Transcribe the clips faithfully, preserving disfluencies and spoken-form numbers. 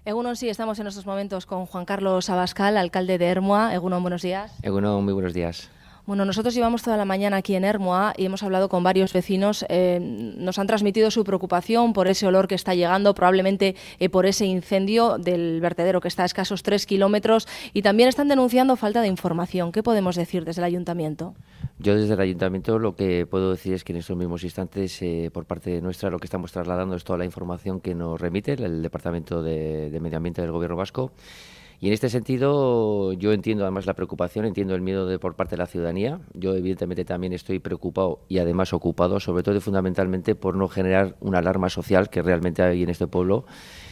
Egunon, sí, estamos en estos momentos con Juan Carlos Abascal, alcalde de Ermua. Egunon, buenos días. Egunon, muy buenos días. Bueno, nosotros llevamos toda la mañana aquí en Ermua y hemos hablado con varios vecinos. Eh, nos han transmitido su preocupación por ese olor que está llegando, probablemente eh, por ese incendio del vertedero que está a escasos tres kilómetros, y también están denunciando falta de información. ¿Qué podemos decir desde el ayuntamiento? Yo desde el ayuntamiento lo que puedo decir es que en estos mismos instantes, eh, por parte nuestra, lo que estamos trasladando es toda la información que nos remite el Departamento de, de Medio Ambiente del Gobierno Vasco. Y en este sentido yo entiendo además la preocupación, entiendo el miedo de, por parte de la ciudadanía. Yo evidentemente también estoy preocupado y además ocupado, sobre todo y fundamentalmente por no generar una alarma social que realmente hay en este pueblo.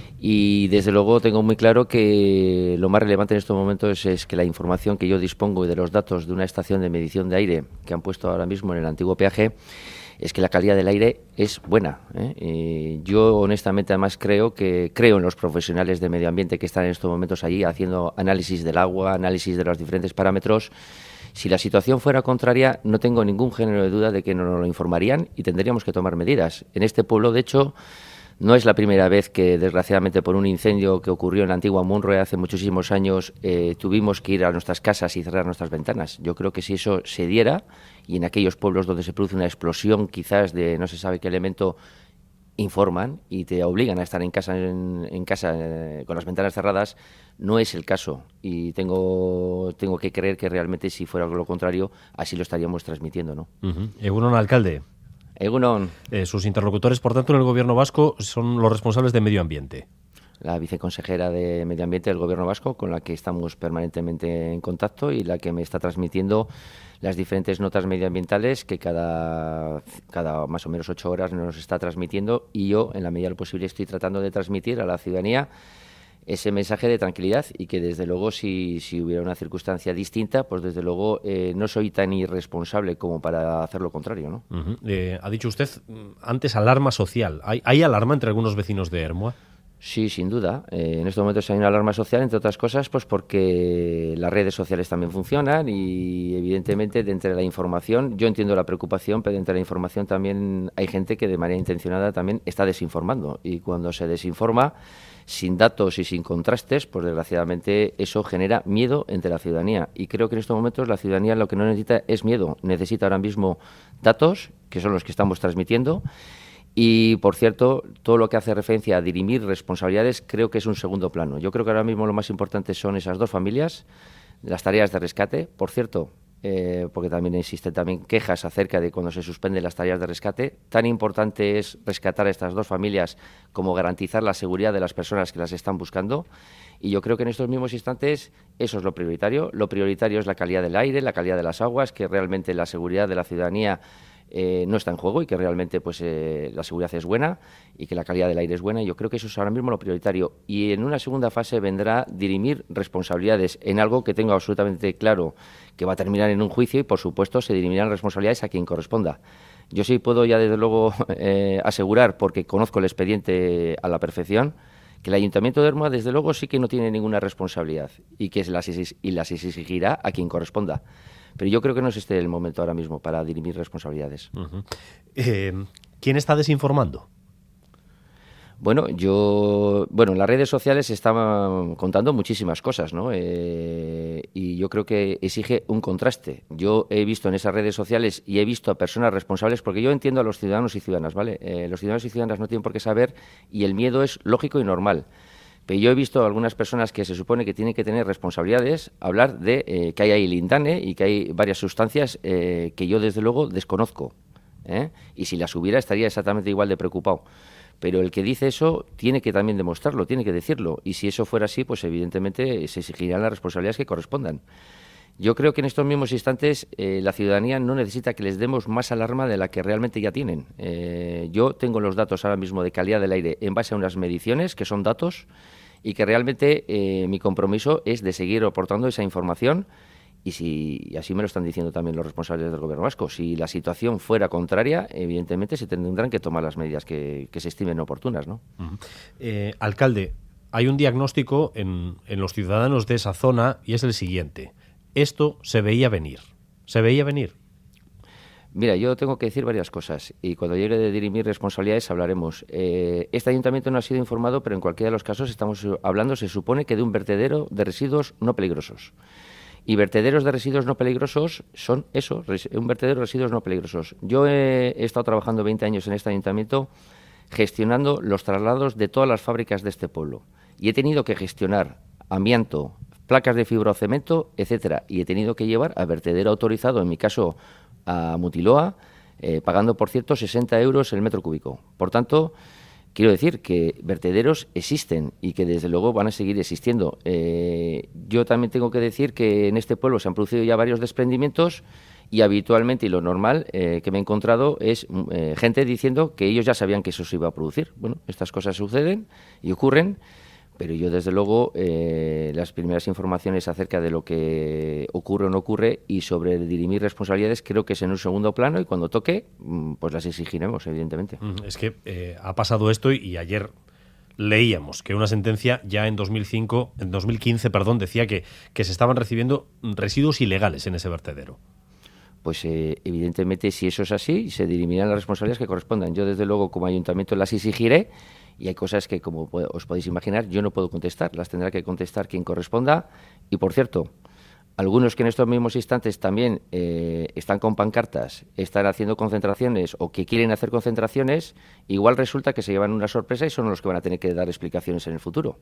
Y desde luego tengo muy claro que lo más relevante en estos momentos es, es que la información que yo dispongo y de los datos de una estación de medición de aire que han puesto ahora mismo en el antiguo peaje es que la calidad del aire es buena, ¿eh? Eh, yo honestamente además creo que creo en los profesionales de medio ambiente que están en estos momentos allí haciendo análisis del agua, análisis de los diferentes parámetros. Si la situación fuera contraria, no tengo ningún género de duda de que nos lo informarían y tendríamos que tomar medidas. En este pueblo, de hecho, no es la primera vez que, desgraciadamente, por un incendio que ocurrió en la antigua Munro hace muchísimos años, eh, tuvimos que ir a nuestras casas y cerrar nuestras ventanas. Yo creo que si eso se diera, y en aquellos pueblos donde se produce una explosión quizás de no se sabe qué elemento, informan y te obligan a estar en casa, en, en casa eh, con las ventanas cerradas, no es el caso. Y tengo, tengo que creer que realmente si fuera lo contrario, así lo estaríamos transmitiendo, ¿no? Uh-huh. Egunon, alcalde. Egunon. Eh, sus interlocutores, por tanto, en el Gobierno vasco son los responsables de medio ambiente. La viceconsejera de Medio Ambiente del Gobierno vasco, con la que estamos permanentemente en contacto y la que me está transmitiendo las diferentes notas medioambientales que cada, cada más o menos ocho horas nos está transmitiendo, y yo, en la medida de lo posible, estoy tratando de transmitir a la ciudadanía ese mensaje de tranquilidad y que, desde luego, si, si hubiera una circunstancia distinta, pues desde luego eh, no soy tan irresponsable como para hacer lo contrario, ¿no? Uh-huh. Eh, ha dicho usted antes alarma social. ¿Hay, hay alarma entre algunos vecinos de Ermua? Sí, sin duda. Eh, en estos momentos hay una alarma social, entre otras cosas, pues porque las redes sociales también funcionan y, evidentemente, de entre la información, yo entiendo la preocupación, pero entre la información también hay gente que de manera intencionada también está desinformando. Y cuando se desinforma, sin datos y sin contrastes, pues desgraciadamente eso genera miedo entre la ciudadanía. Y creo que en estos momentos la ciudadanía lo que no necesita es miedo, necesita ahora mismo datos, que son los que estamos transmitiendo. Y, por cierto, todo lo que hace referencia a dirimir responsabilidades creo que es un segundo plano. Yo creo que ahora mismo lo más importante son esas dos familias, las tareas de rescate. Por cierto, eh, porque también existen también quejas acerca de cuando se suspenden las tareas de rescate. Tan importante es rescatar a estas dos familias como garantizar la seguridad de las personas que las están buscando. Y yo creo que en estos mismos instantes eso es lo prioritario. Lo prioritario es la calidad del aire, la calidad de las aguas, que realmente la seguridad de la ciudadanía Eh, no está en juego y que realmente pues eh, la seguridad es buena y que la calidad del aire es buena. Y yo creo que eso es ahora mismo lo prioritario. Y en una segunda fase vendrá dirimir responsabilidades en algo que tengo absolutamente claro que va a terminar en un juicio y, por supuesto, se dirimirán responsabilidades a quien corresponda. Yo sí puedo ya, desde luego, eh, asegurar, porque conozco el expediente a la perfección, que el Ayuntamiento de Ermua, desde luego, sí que no tiene ninguna responsabilidad y que las, y las exigirá a quien corresponda. Pero yo creo que no es este el momento ahora mismo para dirimir responsabilidades. Uh-huh. Eh, ¿Quién está desinformando? Bueno, yo, bueno, en las redes sociales se estaban contando muchísimas cosas, ¿no? Eh, y yo creo que exige un contraste. Yo he visto en esas redes sociales y he visto a personas responsables, porque yo entiendo a los ciudadanos y ciudadanas, ¿vale? Eh, los ciudadanos y ciudadanas no tienen por qué saber y el miedo es lógico y normal. Pero yo he visto a algunas personas que se supone que tienen que tener responsabilidades hablar de eh, que hay ahí lindane y que hay varias sustancias eh, que yo, desde luego, desconozco. ¿eh? Y si las hubiera, estaría exactamente igual de preocupado. Pero el que dice eso tiene que también demostrarlo, tiene que decirlo. Y si eso fuera así, pues evidentemente se exigirán las responsabilidades que correspondan. Yo creo que en estos mismos instantes eh, la ciudadanía no necesita que les demos más alarma de la que realmente ya tienen. Eh, yo tengo los datos ahora mismo de calidad del aire en base a unas mediciones, que son datos, y que realmente eh, mi compromiso es de seguir aportando esa información. Y, si, y así me lo están diciendo también los responsables del Gobierno vasco. Si la situación fuera contraria, evidentemente se tendrán que tomar las medidas que, que se estimen oportunas, ¿no? Uh-huh. eh, alcalde, hay un diagnóstico en, en los ciudadanos de esa zona y es el siguiente. Esto se veía venir. ¿Se veía venir? Mira, yo tengo que decir varias cosas y cuando llegue de dirimir responsabilidades hablaremos. Eh, este ayuntamiento no ha sido informado, pero en cualquiera de los casos estamos hablando, se supone, que de un vertedero de residuos no peligrosos. Y vertederos de residuos no peligrosos son eso, un vertedero de residuos no peligrosos. Yo he, he estado trabajando veinte años en este ayuntamiento gestionando los traslados de todas las fábricas de este pueblo. Y he tenido que gestionar amianto, placas de fibrocemento, etcétera. Y he tenido que llevar a vertedero autorizado, en mi caso a Mutiloa, eh, pagando, por cierto, sesenta euros el metro cúbico. Por tanto, quiero decir que vertederos existen y que desde luego van a seguir existiendo. Eh, yo también tengo que decir que en este pueblo se han producido ya varios desprendimientos y habitualmente, y lo normal eh, que me he encontrado es eh, gente diciendo que ellos ya sabían que eso se iba a producir. Bueno, estas cosas suceden y ocurren, pero yo desde luego eh, las primeras informaciones acerca de lo que ocurre o no ocurre y sobre dirimir responsabilidades creo que es en un segundo plano y cuando toque pues las exigiremos, evidentemente. Es que eh, ha pasado esto y, y ayer leíamos que una sentencia ya en dos mil cinco, en dos mil quince, perdón, decía que, que se estaban recibiendo residuos ilegales en ese vertedero. Pues eh, evidentemente si eso es así se dirimirán las responsabilidades que correspondan. Yo desde luego como ayuntamiento las exigiré y hay cosas que como os podéis imaginar yo no puedo contestar, las tendrá que contestar quien corresponda y por cierto, algunos que en estos mismos instantes también eh, están con pancartas, están haciendo concentraciones o que quieren hacer concentraciones, igual resulta que se llevan una sorpresa y son los que van a tener que dar explicaciones en el futuro.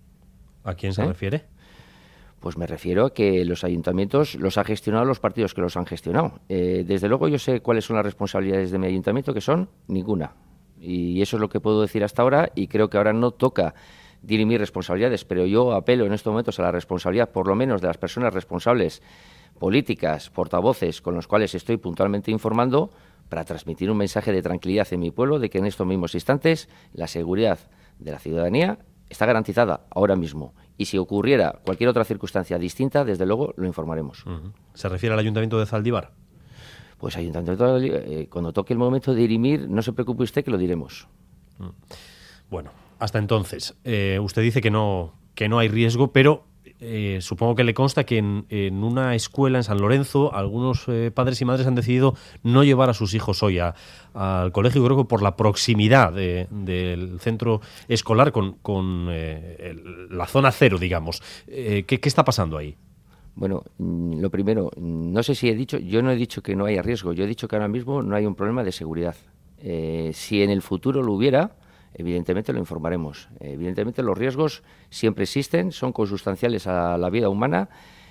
¿A quién se ¿Eh? refiere? Pues me refiero a que los ayuntamientos los ha gestionado los partidos que los han gestionado. Eh, desde luego yo sé cuáles son las responsabilidades de mi ayuntamiento, que son ninguna. Y eso es lo que puedo decir hasta ahora y creo que ahora no toca dirimir responsabilidades, pero yo apelo en estos momentos a la responsabilidad, por lo menos de las personas responsables políticas, portavoces, con los cuales estoy puntualmente informando, para transmitir un mensaje de tranquilidad en mi pueblo, de que en estos mismos instantes la seguridad de la ciudadanía está garantizada ahora mismo. Y si ocurriera cualquier otra circunstancia distinta, desde luego lo informaremos. Uh-huh. ¿Se refiere al Ayuntamiento de Zaldívar? Pues Ayuntamiento de eh, cuando toque el momento de dirimir, no se preocupe usted que lo diremos. Uh-huh. Bueno, hasta entonces, eh, usted dice que no, que no hay riesgo, pero eh, supongo que le consta que en, en una escuela en San Lorenzo algunos eh, padres y madres han decidido no llevar a sus hijos hoy a, al colegio, creo que por la proximidad de, del centro escolar con, con eh, el, la zona cero, digamos. Eh, ¿qué, ¿Qué está pasando ahí? Bueno, lo primero, no sé si he dicho, yo no he dicho que no haya riesgo, yo he dicho que ahora mismo no hay un problema de seguridad. Eh, si en el futuro lo hubiera, evidentemente lo informaremos. Evidentemente los riesgos siempre existen, son consustanciales a la vida humana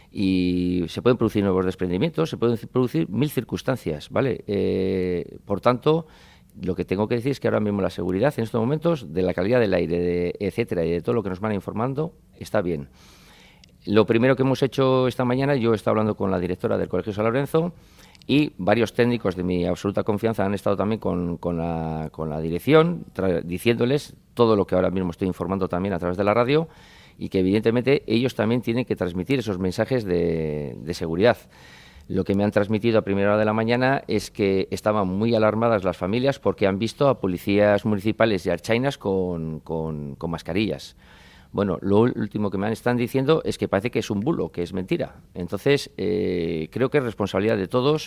y se pueden producir nuevos desprendimientos, se pueden producir mil circunstancias, ¿vale? Eh, por tanto, lo que tengo que decir es que ahora mismo la seguridad en estos momentos, de la calidad del aire, de, etcétera, y de todo lo que nos van informando, está bien. Lo primero que hemos hecho esta mañana, yo he estado hablando con la directora del Colegio San Lorenzo y varios técnicos de mi absoluta confianza han estado también con, con, la, con la dirección, diciéndoles todo lo que ahora mismo estoy informando también a través de la radio y que evidentemente ellos también tienen que transmitir esos mensajes de, de seguridad. Lo que me han transmitido a primera hora de la mañana es que estaban muy alarmadas las familias porque han visto a policías municipales y archainas con, con, con mascarillas. Bueno, lo último que me están diciendo es que parece que es un bulo, que es mentira. Entonces, eh, creo que es responsabilidad de todos,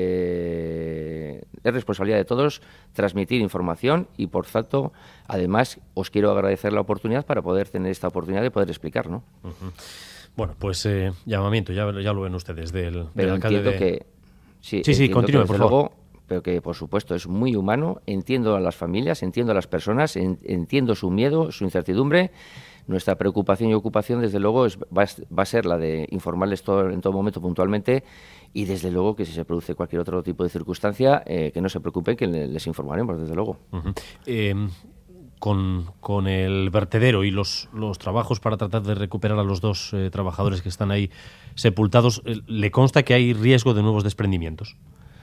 eh, es responsabilidad de todos transmitir información y, por tanto, además, os quiero agradecer la oportunidad para poder tener esta oportunidad de poder explicar, ¿no? Uh-huh. Bueno, pues eh, llamamiento, ya, ya lo ven ustedes del, Pero del alcalde entiendo de... que... Sí, sí, sí, continúe, que, por luego, favor. Pero que, por supuesto, es muy humano, entiendo a las familias, entiendo a las personas, en, entiendo su miedo, su incertidumbre. Nuestra preocupación y ocupación, desde luego, es, va, va a ser la de informarles todo, en todo momento puntualmente y, desde luego, que si se produce cualquier otro tipo de circunstancia, eh, que no se preocupen, que les informaremos, desde luego. Uh-huh. Eh, con, con el vertedero y los, los trabajos para tratar de recuperar a los dos eh, trabajadores que están ahí sepultados, eh, ¿le consta que hay riesgo de nuevos desprendimientos?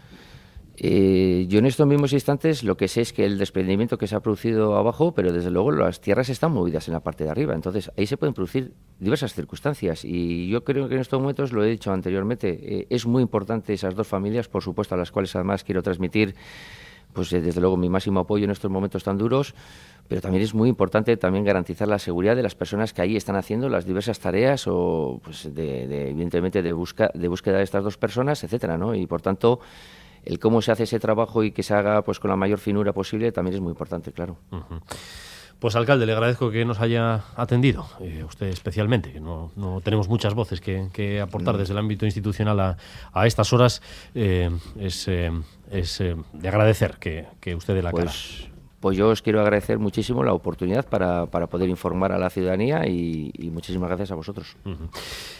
Eh, yo en estos mismos instantes lo que sé es que el desprendimiento que se ha producido abajo, pero desde luego las tierras están movidas en la parte de arriba, entonces ahí se pueden producir diversas circunstancias y yo creo que en estos momentos, lo he dicho anteriormente, eh, es muy importante esas dos familias, por supuesto, a las cuales además quiero transmitir pues eh, desde luego mi máximo apoyo en estos momentos tan duros, pero también es muy importante también garantizar la seguridad de las personas que ahí están haciendo las diversas tareas o pues de, de evidentemente de busca de búsqueda de estas dos personas, etcétera, ¿no? Y por tanto el cómo se hace ese trabajo y que se haga pues con la mayor finura posible también es muy importante, claro. Uh-huh. Pues, alcalde, le agradezco que nos haya atendido, eh, usted especialmente, que no, no tenemos muchas voces que, que aportar desde el ámbito institucional a, a estas horas. Eh, es eh, es eh, de agradecer que, que usted dé la pues, cara. Pues yo os quiero agradecer muchísimo la oportunidad para, para poder informar a la ciudadanía y, y muchísimas gracias a vosotros. Uh-huh.